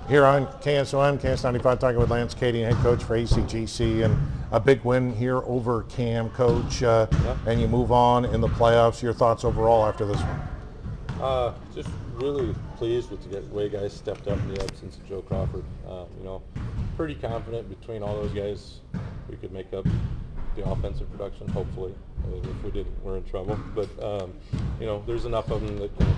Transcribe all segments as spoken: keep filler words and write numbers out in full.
Here on K S O M, K S ninety-five, talking with Lance Cady, head coach for A C G C, and a big win here over Cam, coach. Uh, yeah. And you move on in the playoffs. Your thoughts overall after this one? Uh, just really pleased with the way guys stepped up in the absence of Joe Crawford. Uh, you know, pretty confident between all those guys we could make up the offensive production, hopefully. I mean, if we didn't, we're in trouble. But, um, you know, there's enough of them that can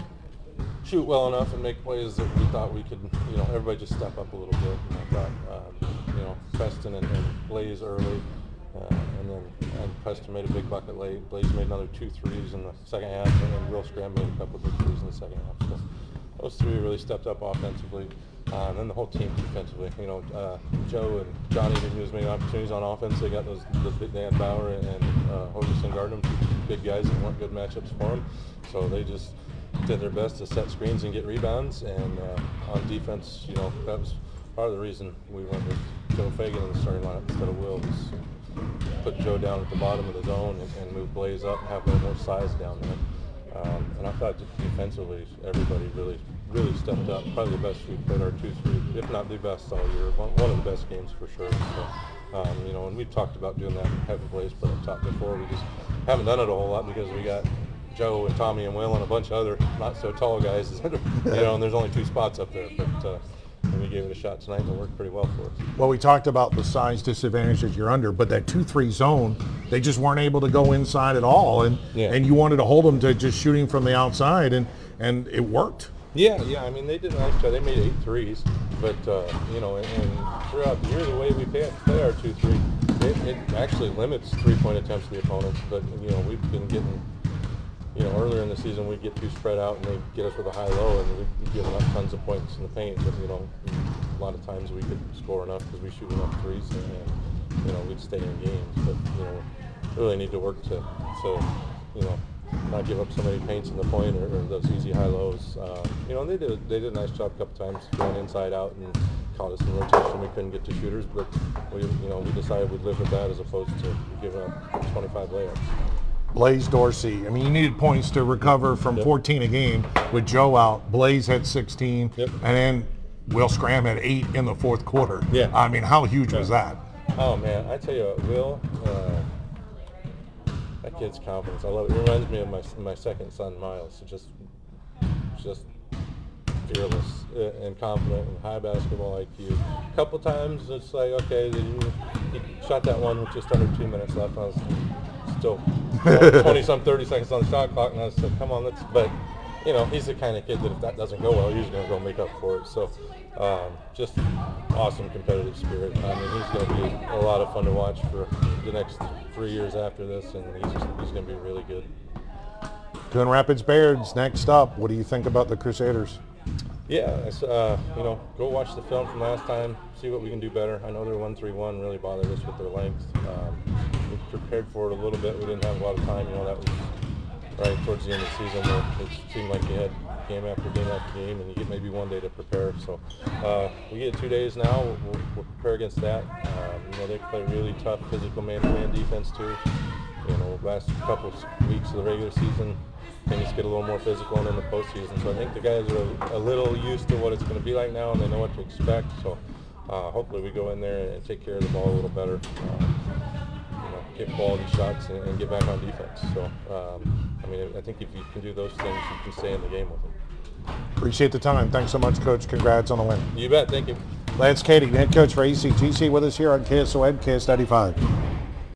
shoot well enough and make plays that we thought we could, you know, everybody just step up a little bit. And I thought, um, you know, Preston and, and Blaze early, uh, and then and Preston made a big bucket late. Blaze made another two threes in the second half, and then Will Scram made a couple of big threes in the second half. So those three really stepped up offensively. Uh, and then the whole team defensively. You know, uh, Joe and Johnny didn't use many opportunities on offense. They got those, those big Dan Bauer and uh, Hogerson guarding them, two big guys that weren't good matchups for them. So they just did their best to set screens and get rebounds. And uh, on defense, you know, that was part of the reason we went with Joe Fagan in the starting lineup instead of Will. Was put Joe down at the bottom of the zone and, and move Blaze up, have a little more size down there. Um, and I thought defensively, everybody really, really stepped up. Probably the best we played our two, three, if not the best all year. One, one of the best games for sure. So, um, you know, and we've talked about doing that, having Blaze put up top before. We just haven't done it a whole lot because we got Joe and Tommy and Will and a bunch of other not so tall guys. You know, and there's only two spots up there. But uh, and we gave it a shot tonight, and it worked pretty well for us. Well, we talked about the size disadvantage that you're under, but that two three zone, they just weren't able to go inside at all, and yeah. and you wanted to hold them to just shooting from the outside, and, and it worked. Yeah, yeah. I mean, they did a nice job. They made eight threes, but uh, you know, and, and throughout the year, the way we play, play our two three, it, it actually limits three-point attempts to the opponents. But you know, we've been getting. You know, earlier in the season, we'd get too spread out, and they'd get us with a high-low, and we'd give up tons of points in the paint. But, you know, a lot of times we could score enough because we shoot enough threes, and, and, you know, we'd stay in games. But, you know, really need to work to, to you know, not give up so many paints in the point or, or those easy high-lows. Um, you know, they did, they did a nice job a couple times going inside out and caught us in rotation. We couldn't get to shooters, but, we, you know, we decided we'd live with that as opposed to giving up twenty-five layups. Blaze Dorsey. I mean, you needed points to recover from yep. fourteen a game with Joe out. Blaze had sixteen, yep. and then Will Scram had eight in the fourth quarter. Yeah. I mean, how huge yeah. was that? Oh, man. I tell you what, Will, uh, that kid's confidence. I love it. It reminds me of my my second son, Miles. Just, just fearless and confident and high basketball I Q. A couple times it's like, okay, he shot that one with just under two minutes left. I was still twenty some thirty seconds on the shot clock, and I said, come on, let's, but you know, he's the kind of kid that if that doesn't go well, he's going to go make up for it. So um, just awesome competitive spirit. I mean, he's going to be a lot of fun to watch for the next three years after this, and he's, he's going to be really good. Coon Rapids Bears next up. What do you think about the Crusaders? Yeah, it's, uh, you know, go watch the film from last time, see what we can do better. I know their one three one really bothered us with their length. Um, we prepared for it a little bit. We didn't have a lot of time. You know, that was right towards the end of the season where it seemed like you had game after game after game, and you get maybe one day to prepare. So uh, we get two days now. We'll, we'll prepare against that. Um, you know, they play really tough physical man-to-man defense too. You know, last couple of weeks of the regular season, things get a little more physical and in the postseason. So I think the guys are a little used to what it's going to be like now, and they know what to expect. So uh, hopefully we go in there and take care of the ball a little better, uh, you know, get quality shots and, and get back on defense. So um, I mean, I think if you can do those things, you can stay in the game with them. Appreciate the time. Thanks so much, Coach. Congrats on the win. You bet. Thank you. Lance Cady, head coach for A C G C, with us here on K S O M, K S ninety-five.